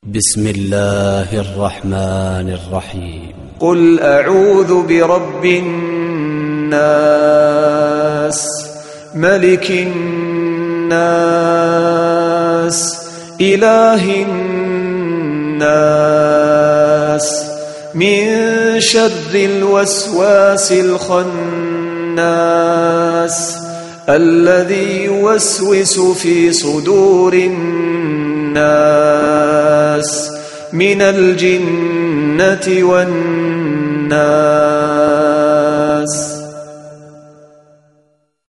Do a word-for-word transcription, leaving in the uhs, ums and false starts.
بسم الله الرحمن الرحيم. قل أعوذ برب الناس ملك الناس إله الناس من شر الوسواس الخناس الذي يوسوس في صدور الناس من الجنة والناس.